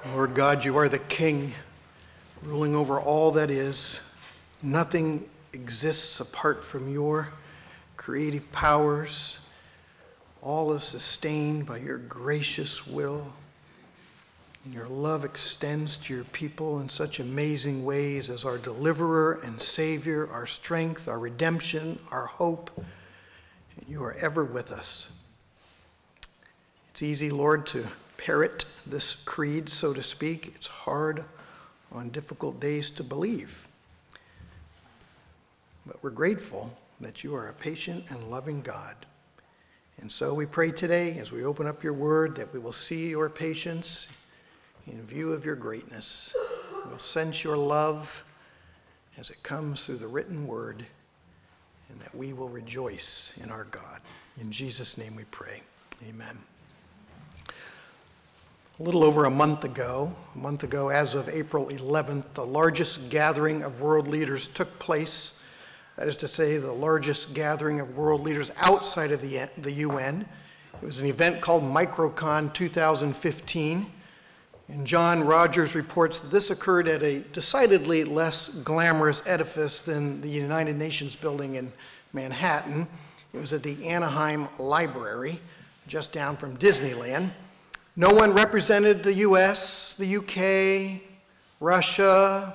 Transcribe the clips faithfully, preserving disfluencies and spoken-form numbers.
Lord God, you are the King, ruling over all that is. Nothing exists apart from your creative powers. All is sustained by your gracious will. And your love extends to your people in such amazing ways as our deliverer and savior, our strength, our redemption, our hope. And you are ever with us. It's easy, Lord, to parrot this creed, so to speak. It's hard on difficult days to believe. But we're grateful that you are a patient and loving God. And so we pray today, as we open up your word, that we will see your patience in view of your greatness. We'll sense your love as it comes through the written word, and that we will rejoice in our God. In Jesus' name we pray. Amen. A little over a month ago, a month ago as of April eleventh, the largest gathering of world leaders took place. That is to say, the largest gathering of world leaders outside of the, the U N. It was an event called MicroCon two thousand fifteen. And John Rogers reports that this occurred at a decidedly less glamorous edifice than the United Nations building in Manhattan. It was at the Anaheim Library, just down from Disneyland. No one represented the U S, the U K, Russia,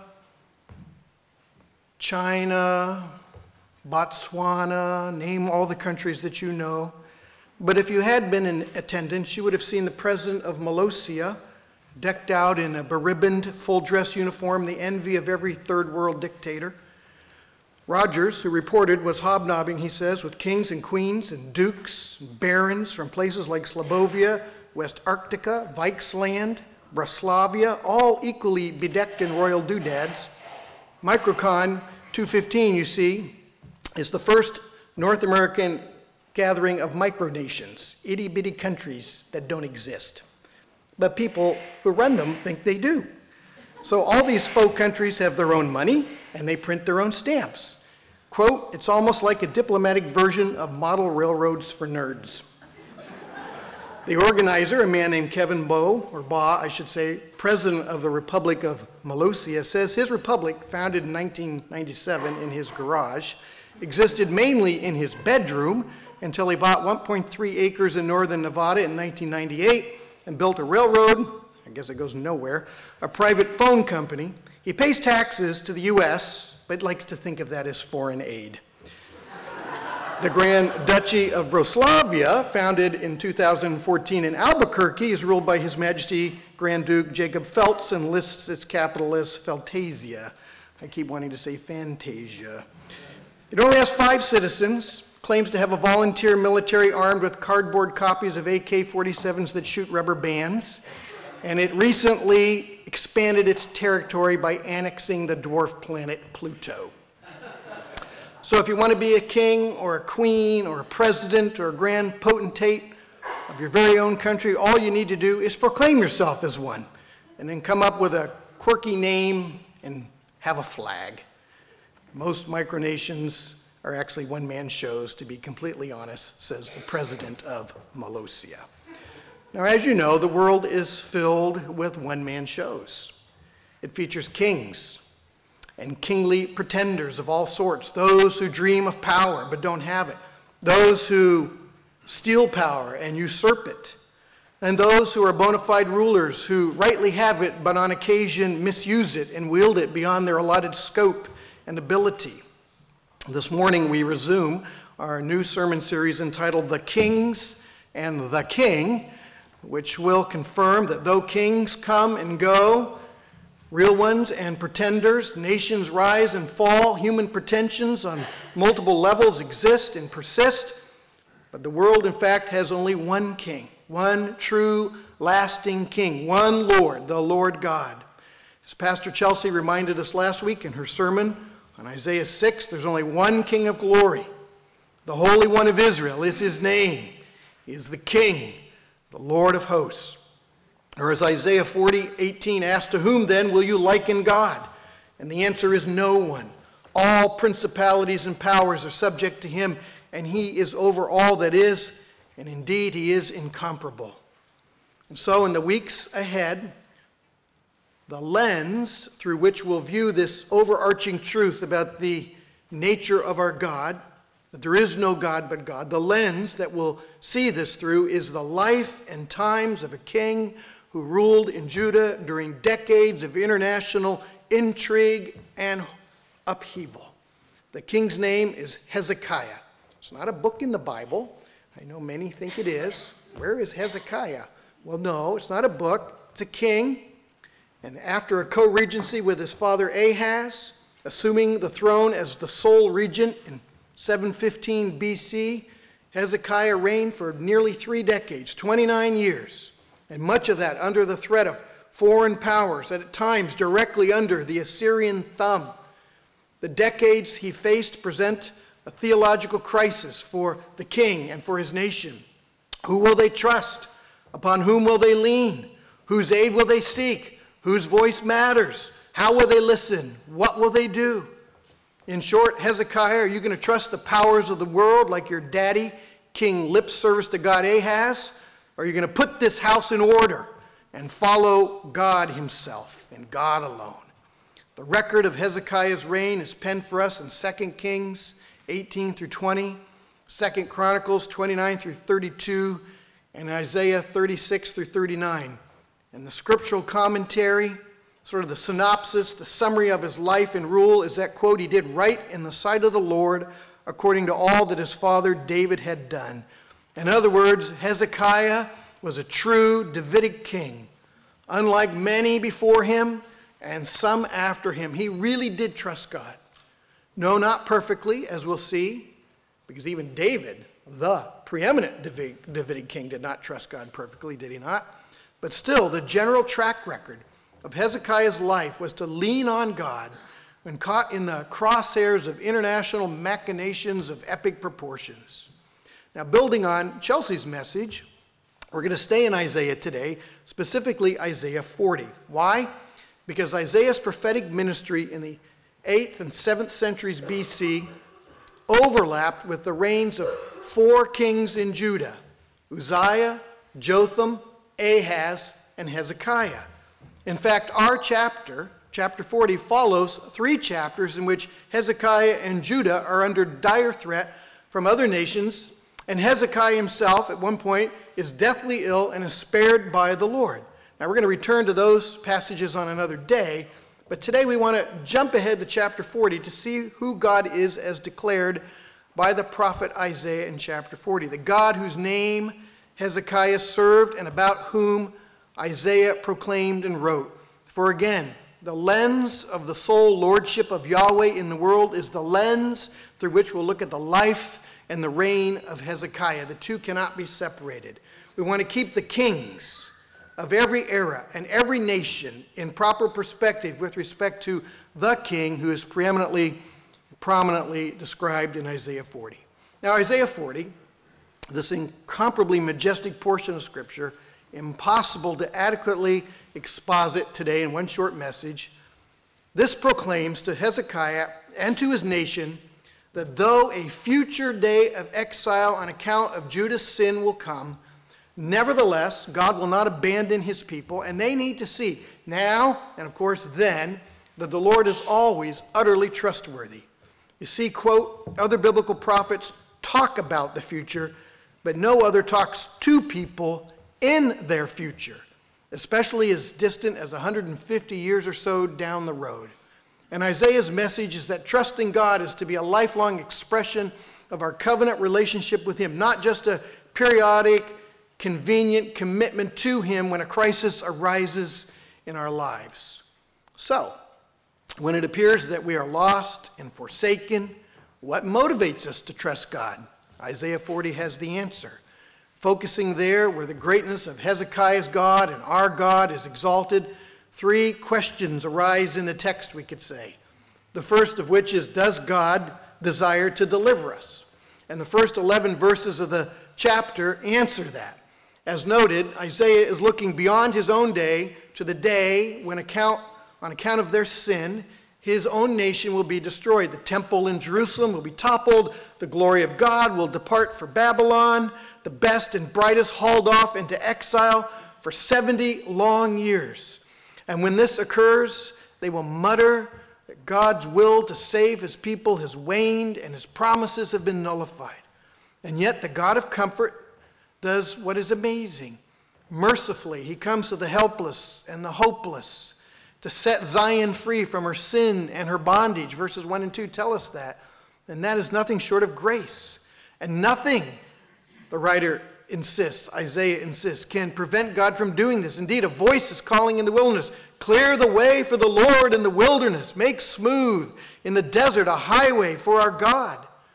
China, Botswana, name all the countries that you know. But if you had been in attendance, you would have seen the president of Molossia, decked out in a beribboned full-dress uniform, the envy of every third world dictator. Rogers, who reported, was hobnobbing, he says, with kings and queens and dukes and barons from places like Slobovia, West Arctica, Vikesland, Braslavia, all equally bedecked in royal doodads. MicroCon two fifteen, you see, is the first North American gathering of micronations, itty-bitty countries that don't exist. But people who run them think they do. So all these folk countries have their own money, and they print their own stamps. Quote, it's almost like a diplomatic version of model railroads for nerds. The organizer, a man named Kevin Bowe, or Ba, I should say, president of the Republic of Molossia, says his republic, founded in nineteen ninety-seven in his garage, existed mainly in his bedroom until he bought one point three acres in northern Nevada in nineteen ninety-eight and built a railroad, I guess it goes nowhere, a private phone company. He pays taxes to the U S, but likes to think of that as foreign aid. The Grand Duchy of Braslavia, founded in two thousand fourteen in Albuquerque, is ruled by His Majesty Grand Duke Jacob Feltz and lists its capital as Feltasia. I keep wanting to say Fantasia. It only has five citizens, claims to have a volunteer military armed with cardboard copies of A K forty-sevens that shoot rubber bands, and it recently expanded its territory by annexing the dwarf planet Pluto. So if you want to be a king or a queen or a president or a grand potentate of your very own country, all you need to do is proclaim yourself as one, and then come up with a quirky name and have a flag. Most micronations are actually one-man shows, to be completely honest, says the president of Molossia. Now, as you know, the world is filled with one-man shows. It features kings and kingly pretenders of all sorts, those who dream of power but don't have it, those who steal power and usurp it, and those who are bona fide rulers who rightly have it but on occasion misuse it and wield it beyond their allotted scope and ability. This morning we resume our new sermon series entitled The Kings and the King, which will confirm that though kings come and go, real ones and pretenders, nations rise and fall, human pretensions on multiple levels exist and persist, but the world in fact has only one king, one true lasting king, one Lord, the Lord God. As Pastor Chelsea reminded us last week in her sermon on Isaiah six, there's only one King of glory. The Holy One of Israel is his name. He is the King, the Lord of hosts. Or as Isaiah forty eighteen asks, to whom then will you liken God? And the answer is no one. All principalities and powers are subject to him, and he is over all that is, and indeed he is incomparable. And so in the weeks ahead, The lens through which we'll view this overarching truth about the nature of our God, that there is no God but God, the lens that we'll see this through is the life and times of a king who ruled in Judah during decades of international intrigue and upheaval. The king's name is Hezekiah. It's not a book in the Bible. I know many think it is. Where is Hezekiah? Well, no, it's not a book. It's a king. And after a co-regency with his father Ahaz, assuming the throne as the sole regent in seven fifteen B C, Hezekiah reigned for nearly three decades, twenty-nine years, and much of that under the threat of foreign powers, and at times directly under the Assyrian thumb. The decades he faced present a theological crisis for the king and for his nation. Who will they trust? Upon whom will they lean? Whose aid will they seek? Whose voice matters? How will they listen? What will they do? In short, Hezekiah, are you going to trust the powers of the world like your daddy, king lip service to God Ahaz? Or are you going to put this house in order and follow God himself and God alone? The record of Hezekiah's reign is penned for us in Second Kings eighteen through twenty, Second Chronicles twenty-nine through thirty-two, and Isaiah thirty-six through thirty-nine. And the scriptural commentary, sort of the synopsis, the summary of his life and rule is that, quote, he did right in the sight of the Lord according to all that his father David had done. In other words, Hezekiah was a true Davidic king. Unlike many before him and some after him, he really did trust God. No, not perfectly, as we'll see, because even David, the preeminent Davidic king, did not trust God perfectly, did he not? But still, the general track record of Hezekiah's life was to lean on God when caught in the crosshairs of international machinations of epic proportions. Now, building on Chelsea's message, we're going to stay in Isaiah today, specifically Isaiah forty. Why? Because Isaiah's prophetic ministry in the eighth and seventh centuries B C overlapped with the reigns of four kings in Judah: Uzziah, Jotham, Ahaz, and Hezekiah. In fact, our chapter, chapter forty, follows three chapters in which Hezekiah and Judah are under dire threat from other nations, and Hezekiah himself, at one point, is deathly ill and is spared by the Lord. Now, we're going to return to those passages on another day, but today we want to jump ahead to chapter forty to see who God is as declared by the prophet Isaiah in chapter forty, the God whose name Hezekiah served and about whom Isaiah proclaimed and wrote. For again, the lens of the sole lordship of Yahweh in the world is the lens through which we'll look at the life and the reign of Hezekiah. The two cannot be separated. We want to keep the kings of every era and every nation in proper perspective with respect to the king who is preeminently, prominently described in Isaiah forty. Now, Isaiah forty, this incomparably majestic portion of Scripture, impossible to adequately exposit today in one short message, this proclaims to Hezekiah and to his nation that though a future day of exile on account of Judah's sin will come, nevertheless, God will not abandon his people, and they need to see now, and of course then, that the Lord is always utterly trustworthy. You see, quote, other biblical prophets talk about the future, but no other talks to people in their future, especially as distant as one hundred fifty years or so down the road. And Isaiah's message is that trusting God is to be a lifelong expression of our covenant relationship with him, not just a periodic, convenient commitment to him when a crisis arises in our lives. So, when it appears that we are lost and forsaken, what motivates us to trust God? Isaiah forty has the answer. Focusing there where the greatness of Hezekiah's God and our God is exalted, three questions arise in the text, we could say. The first of which is, does God desire to deliver us? And the first eleven verses of the chapter answer that. As noted, Isaiah is looking beyond his own day to the day when, account, on account of their sin, his own nation will be destroyed. The temple in Jerusalem will be toppled. The glory of God will depart for Babylon. The best and brightest hauled off into exile for seventy long years. And when this occurs, they will mutter that God's will to save his people has waned and his promises have been nullified. And yet the God of comfort does what is amazing. Mercifully, he comes to the helpless and the hopeless to set Zion free from her sin and her bondage. Verses one and two tell us that. And that is nothing short of grace. And nothing, the writer insists, Isaiah insists, can prevent God from doing this. Indeed, a voice is calling in the wilderness, clear the way for the Lord in the wilderness. Make smooth in the desert a highway for our God.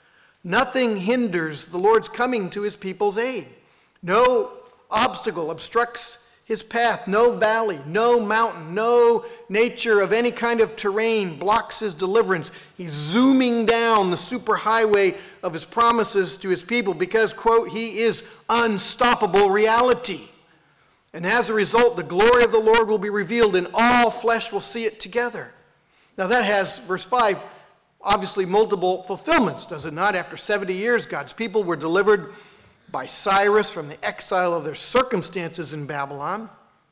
Nothing hinders the Lord's coming to his people's aid. No obstacle obstructs his path. No valley, no mountain, no nature of any kind of terrain blocks his deliverance. He's zooming down the superhighway of his promises to his people because, quote, he is unstoppable reality. And as a result, the glory of the Lord will be revealed and all flesh will see it together. Now that has, verse five, obviously multiple fulfillments, does it not? After seventy years, God's people were delivered by Cyrus from the exile of their circumstances in Babylon.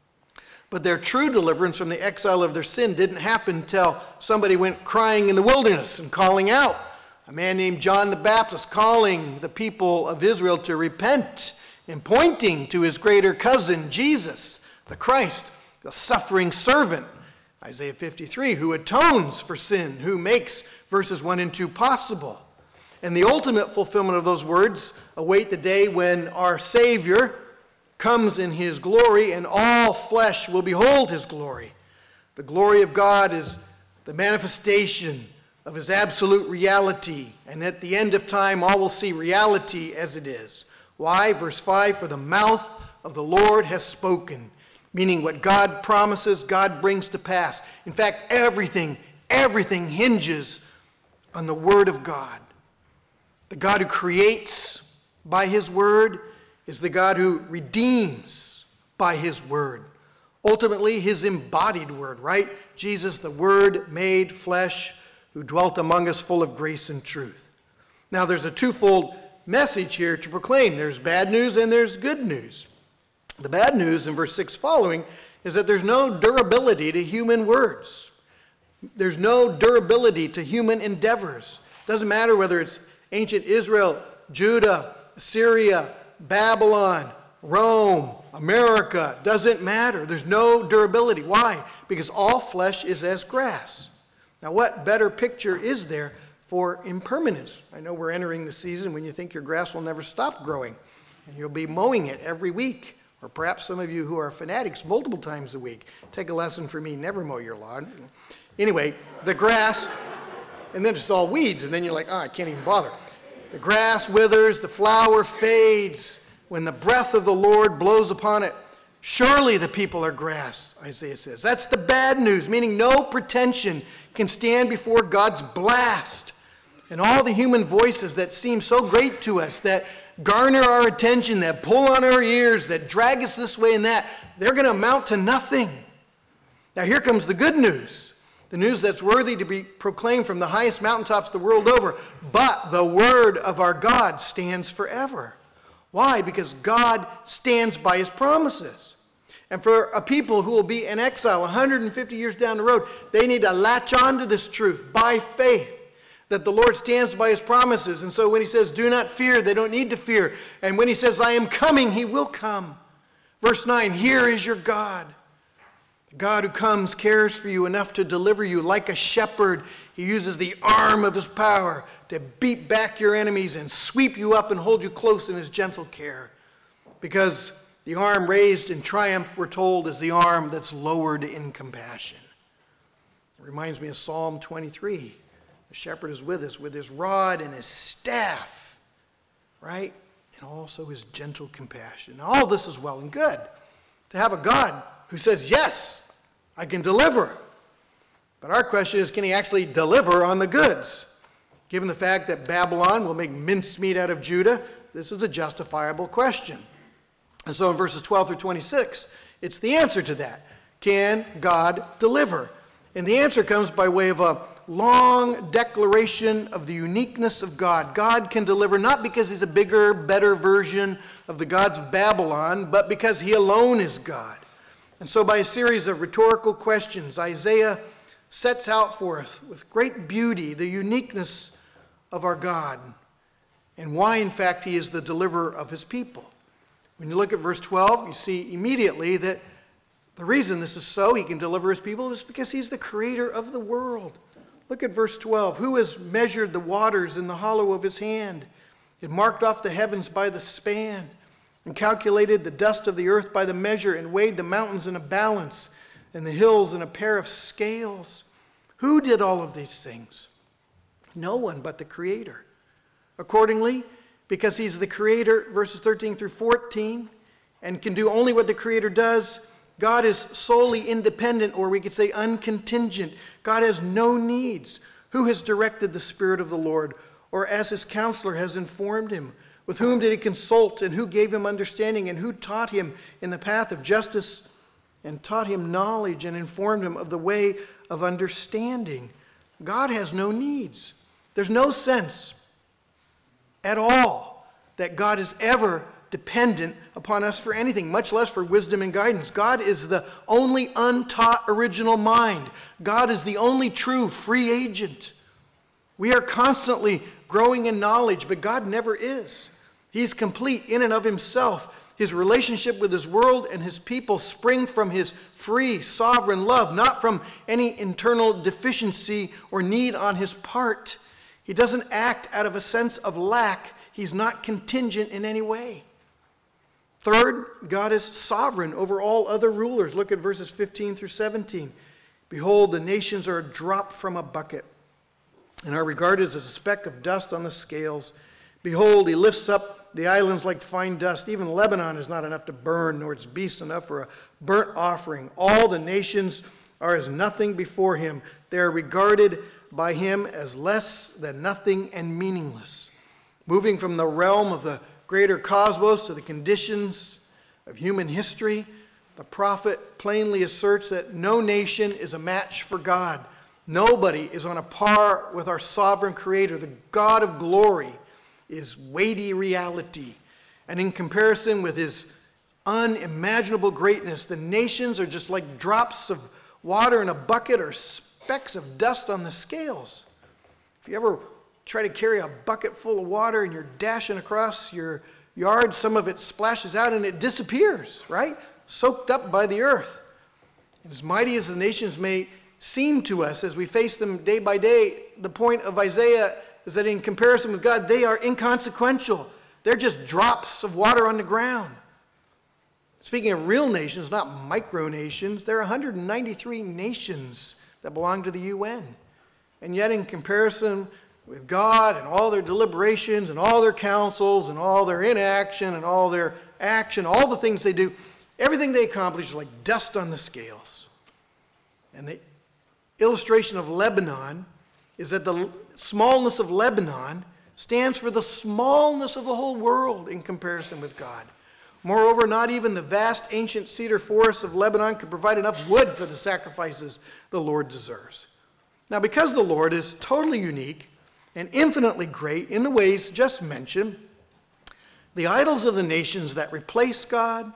But their true deliverance from the exile of their sin didn't happen until somebody went crying in the wilderness and calling out. A man named John the Baptist calling the people of Israel to repent and pointing to his greater cousin, Jesus, the Christ, the suffering servant, Isaiah fifty-three, who atones for sin, who makes verses one and two possible. And the ultimate fulfillment of those words await the day when our Savior comes in his glory and all flesh will behold his glory. The glory of God is the manifestation of his absolute reality. And at the end of time, all will see reality as it is. Why? Verse five, for the mouth of the Lord has spoken. Meaning what God promises, God brings to pass. In fact, everything, everything hinges on the word of God. The God who creates by his word is the God who redeems by his word. Ultimately, his embodied word, right? Jesus, the word made flesh, who dwelt among us full of grace and truth. Now, there's a twofold message here to proclaim. There's bad news and there's good news. The bad news in verse six following is that there's no durability to human words. There's no durability to human endeavors. Doesn't matter whether it's ancient Israel, Judah, Assyria, Babylon, Rome, America, doesn't matter. There's no durability. Why? Because all flesh is as grass. Now, what better picture is there for impermanence? I know we're entering the season when you think your grass will never stop growing, and you'll be mowing it every week. Or perhaps some of you who are fanatics multiple times a week. Take a lesson from me, never mow your lawn. Anyway, the grass, and then it's all weeds, and then you're like, oh, I can't even bother. The grass withers, the flower fades when the breath of the Lord blows upon it. Surely the people are grass, Isaiah says. That's the bad news, meaning no pretension can stand before God's blast. And all the human voices that seem so great to us, that garner our attention, that pull on our ears, that drag us this way and that, they're going to amount to nothing. Now here comes the good news. The news that's worthy to be proclaimed from the highest mountaintops the world over. But the word of our God stands forever. Why? Because God stands by his promises. And for a people who will be in exile one hundred fifty years down the road, they need to latch on to this truth by faith, that the Lord stands by his promises. And so when he says, do not fear, they don't need to fear. And when he says, I am coming, he will come. Verse nine, here is your God. God who comes cares for you enough to deliver you like a shepherd. He uses the arm of his power to beat back your enemies and sweep you up and hold you close in his gentle care. Because the arm raised in triumph, we're told, is the arm that's lowered in compassion. It reminds me of Psalm twenty-three. The shepherd is with us with his rod and his staff, right? And also his gentle compassion. Now, all this is well and good. To have a God who says, yes, I can deliver. But our question is, can he actually deliver on the goods? Given the fact that Babylon will make mincemeat out of Judah, this is a justifiable question. And so in verses twelve through twenty-six, it's the answer to that. Can God deliver? And the answer comes by way of a long declaration of the uniqueness of God. God can deliver not because he's a bigger, better version of the gods of Babylon, but because he alone is God. And so by a series of rhetorical questions, Isaiah sets out for us with great beauty the uniqueness of our God and why, in fact, he is the deliverer of his people. When you look at verse twelve, you see immediately that the reason this is so, he can deliver his people, is because he's the creator of the world. Look at verse twelve. Who has measured the waters in the hollow of his hand, and marked off the heavens by the span, and calculated the dust of the earth by the measure, and weighed the mountains in a balance, and the hills in a pair of scales? Who did all of these things? No one but the Creator. Accordingly, because he's the Creator, verses thirteen through fourteen, and can do only what the Creator does, God is solely independent, or we could say uncontingent. God has no needs. Who has directed the Spirit of the Lord, or as his counselor has informed him? With whom did he consult, and who gave him understanding, and who taught him in the path of justice, and taught him knowledge, and informed him of the way of understanding? God has no needs. There's no sense at all that God is ever dependent upon us for anything, much less for wisdom and guidance. God is the only untaught original mind. God is the only true free agent. We are constantly growing in knowledge, but God never is. He's complete in and of himself. His relationship with his world and his people spring from his free, sovereign love, not from any internal deficiency or need on his part. He doesn't act out of a sense of lack. He's not contingent in any way. Third, God is sovereign over all other rulers. Look at verses fifteen through seventeen. Behold, the nations are a drop from a bucket, and are regarded as a speck of dust on the scales. Behold, he lifts up the islands like fine dust. Even Lebanon is not enough to burn, nor its beasts enough for a burnt offering. All the nations are as nothing before him. They are regarded by him as less than nothing and meaningless. Moving from the realm of the greater cosmos to the conditions of human history, the prophet plainly asserts that no nation is a match for God. Nobody is on a par with our sovereign Creator. The God of glory is weighty reality. And in comparison with his unimaginable greatness, the nations are just like drops of water in a bucket or specks of dust on the scales. If you ever try to carry a bucket full of water and you're dashing across your yard, some of it splashes out and it disappears, right? Soaked up by the earth. And as mighty as the nations may seem to us as we face them day by day, the point of Isaiah is that in comparison with God, they are inconsequential. They're just drops of water on the ground. Speaking of real nations, not micronations, there are one hundred ninety-three nations that belong to the U N. And yet in comparison with God and all their deliberations and all their councils and all their inaction and all their action, all the things they do, everything they accomplish is like dust on the scales. And the illustration of Lebanon is that the smallness of Lebanon stands for the smallness of the whole world in comparison with God. Moreover, not even the vast ancient cedar forests of Lebanon could provide enough wood for the sacrifices the Lord deserves. Now, because the Lord is totally unique and infinitely great in the ways just mentioned, the idols of the nations that replace God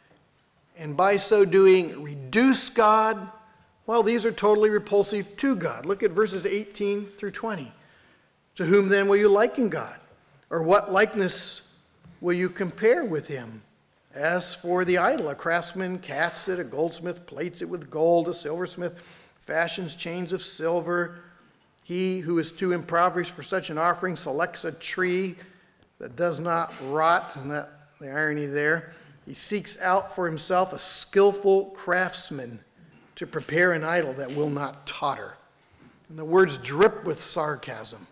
and by so doing reduce God, well, these are totally repulsive to God. Look at verses eighteen through twenty. To whom then will you liken God? Or what likeness will you compare with him? As for the idol, a craftsman casts it, a goldsmith plates it with gold, a silversmith fashions chains of silver. He who is too impoverished for such an offering selects a tree that does not rot. Isn't that the irony there? He seeks out for himself a skillful craftsman to prepare an idol that will not totter. And the words drip with sarcasm.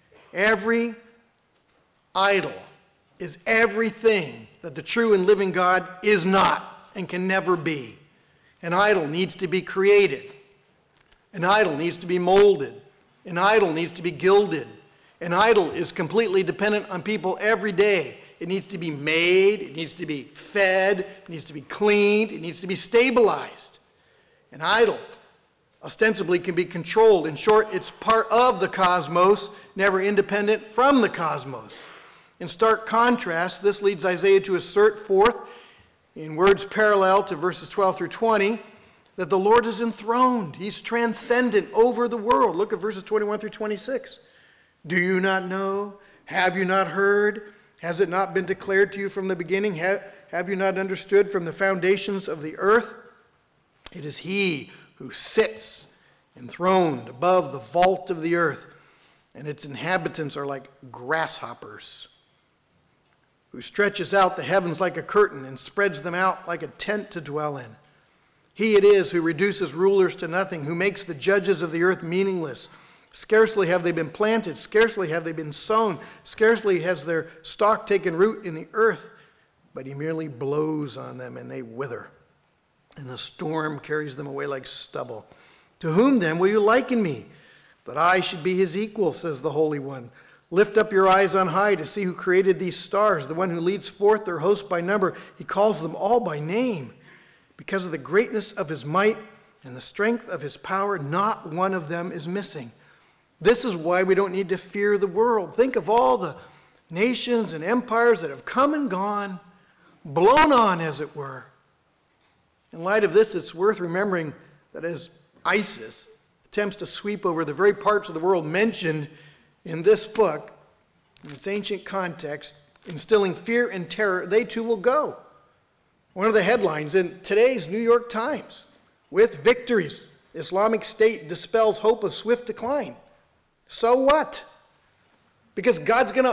Every idol is everything that the true and living God is not and can never be. An idol needs to be created. An idol needs to be molded. An idol needs to be gilded. An idol is completely dependent on people every day. It needs to be made, it needs to be fed, it needs to be cleaned, it needs to be stabilized. An idol ostensibly can be controlled. In short, it's part of the cosmos, never independent from the cosmos. In stark contrast, this leads Isaiah to assert forth in words parallel to verses twelve through twenty, that the Lord is enthroned. He's transcendent over the world. Look at verses twenty-one through twenty-six. Do you not know? Have you not heard? Has it not been declared to you from the beginning? Have, have you not understood from the foundations of the earth? It is he who sits enthroned above the vault of the earth, and its inhabitants are like grasshoppers, who stretches out the heavens like a curtain and spreads them out like a tent to dwell in. He it is who reduces rulers to nothing, who makes the judges of the earth meaningless. Scarcely have they been planted, scarcely have they been sown, scarcely has their stalk taken root in the earth, but he merely blows on them and they wither, and the storm carries them away like stubble. To whom then will you liken me, that I should be his equal, says the Holy One? Lift up your eyes on high to see who created these stars, the one who leads forth their host by number. He calls them all by name. Because of the greatness of his might and the strength of his power, not one of them is missing. This is why we don't need to fear the world. Think of all the nations and empires that have come and gone, blown on, as it were. In light of this, it's worth remembering that as ISIS attempts to sweep over the very parts of the world mentioned in this book, in its ancient context, instilling fear and terror, they too will go. One of the headlines in today's New York Times, with victories, Islamic State dispels hope of swift decline. So what? Because God's going to,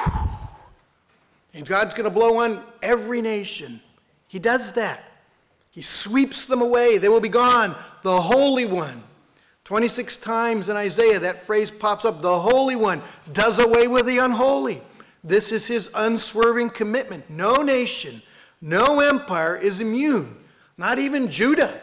and God's going to blow on every nation. He does that. He sweeps them away. They will be gone. The Holy One. twenty-six times in Isaiah that phrase pops up. The Holy One does away with the unholy. This is his unswerving commitment. No nation, no empire is immune. Not even Judah.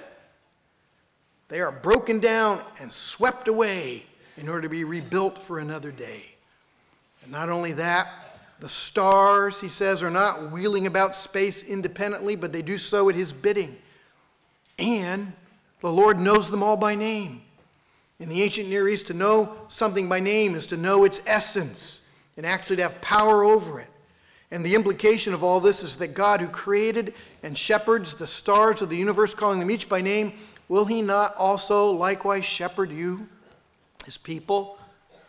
They are broken down and swept away in order to be rebuilt for another day. And not only that, the stars, he says, are not wheeling about space independently, but they do so at his bidding. And the Lord knows them all by name. In the ancient Near East, to know something by name is to know its essence and actually to have power over it. And the implication of all this is that God, who created and shepherds the stars of the universe, calling them each by name, will he not also likewise shepherd you, his people?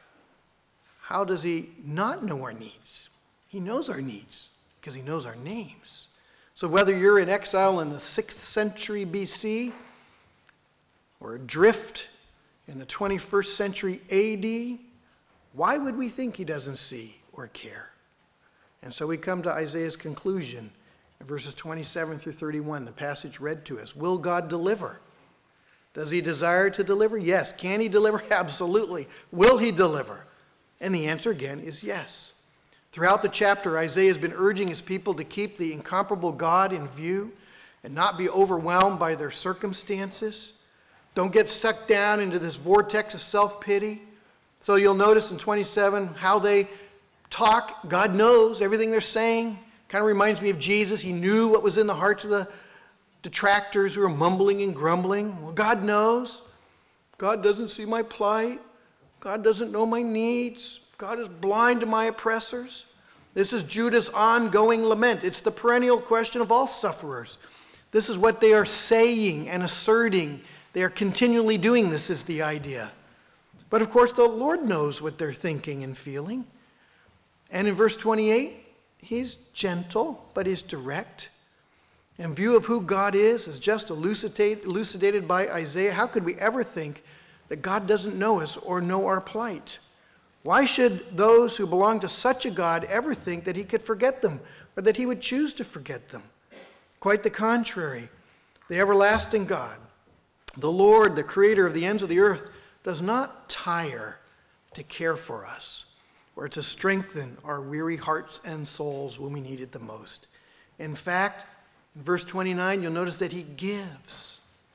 How does he not know our needs? He knows our needs because he knows our names. So whether you're in exile in the sixth century B C or adrift in the twenty-first century A D, why would we think he doesn't see or care? And so we come to Isaiah's conclusion in verses twenty-seven through thirty-one, the passage read to us. Will God deliver? Does he desire to deliver? Yes. Can he deliver? Absolutely. Will he deliver? And the answer again is yes. Throughout the chapter, Isaiah has been urging his people to keep the incomparable God in view and not be overwhelmed by their circumstances. Don't get sucked down into this vortex of self-pity. So you'll notice in twenty-seven how they talk. God knows everything they're saying. Kind of reminds me of Jesus. He knew what was in the hearts of the detractors who are mumbling and grumbling. Well, God knows. God doesn't see my plight. God doesn't know my needs. God is blind to my oppressors. This is Judah's ongoing lament. It's the perennial question of all sufferers. This is what they are saying and asserting. They are continually doing this, is the idea. But of course, the Lord knows what they're thinking and feeling. And in verse twenty-eight, he's gentle, but he's direct. In view of who God is, as just elucidated, elucidated by Isaiah, how could we ever think that God doesn't know us or know our plight? Why should those who belong to such a God ever think that he could forget them or that he would choose to forget them? Quite the contrary. The everlasting God, the Lord, the creator of the ends of the earth, does not tire to care for us or to strengthen our weary hearts and souls when we need it the most. In fact, in verse twenty-nine, you'll notice that he gives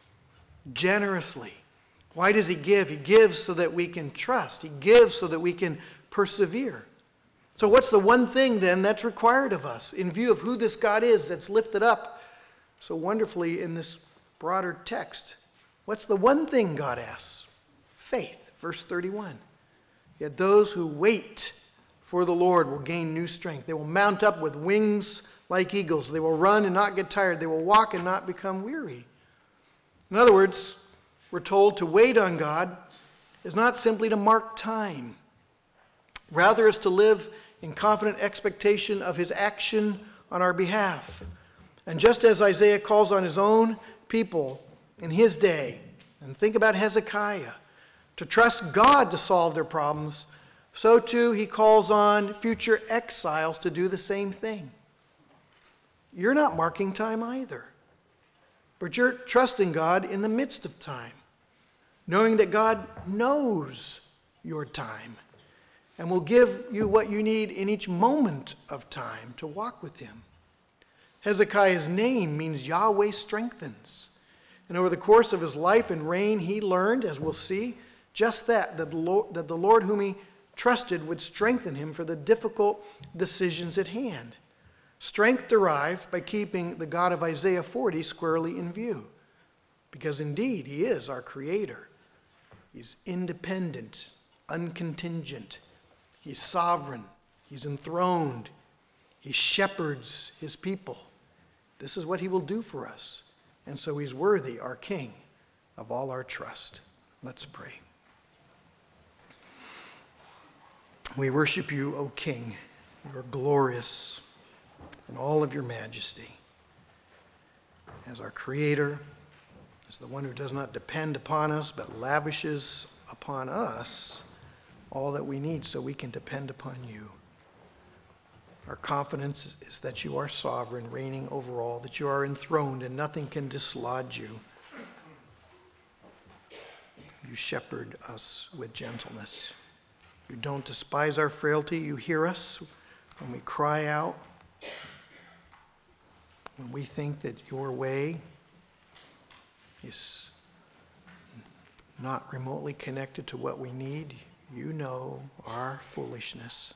generously. Why does he give? He gives so that we can trust. He gives so that we can persevere. So what's the one thing then that's required of us in view of who this God is that's lifted up so wonderfully in this broader text? What's the one thing God asks? Faith. Verse thirty-one. Yet those who wait for the Lord will gain new strength. They will mount up with wings like eagles. They will run and not get tired. They will walk and not become weary. In other words, we're told to wait on God is not simply to mark time. Rather, is to live in confident expectation of his action on our behalf. And just as Isaiah calls on his own people in his day, and think about Hezekiah, to trust God to solve their problems, so too he calls on future exiles to do the same thing. You're not marking time either, but you're trusting God in the midst of time, knowing that God knows your time and will give you what you need in each moment of time to walk with him. Hezekiah's name means Yahweh strengthens. And over the course of his life and reign, he learned, as we'll see, just that, that the Lord, that the Lord whom he trusted would strengthen him for the difficult decisions at hand. Strength derived by keeping the God of Isaiah forty squarely in view. Because indeed, he is our creator. He's independent, uncontingent. He's sovereign. He's enthroned. He shepherds his people. This is what he will do for us. And so he's worthy, our King, of all our trust. Let's pray. We worship you, O King. You are glorious in all of your majesty. As our Creator, as the one who does not depend upon us, but lavishes upon us all that we need so we can depend upon you. Our confidence is that you are sovereign, reigning over all, that you are enthroned and nothing can dislodge you. You shepherd us with gentleness. You don't despise our frailty. You hear us when we cry out, when we think that your way is not remotely connected to what we need. You know our foolishness.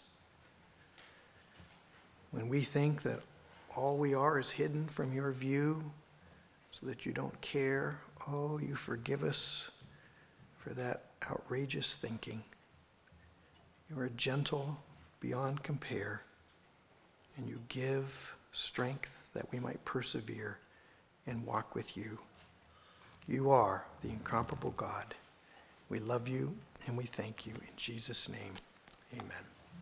When we think that all we are is hidden from your view so that you don't care, oh, you forgive us for that outrageous thinking. You are gentle beyond compare, and you give strength that we might persevere and walk with you. You are the incomparable God. We love you and we thank you. In Jesus' name, amen.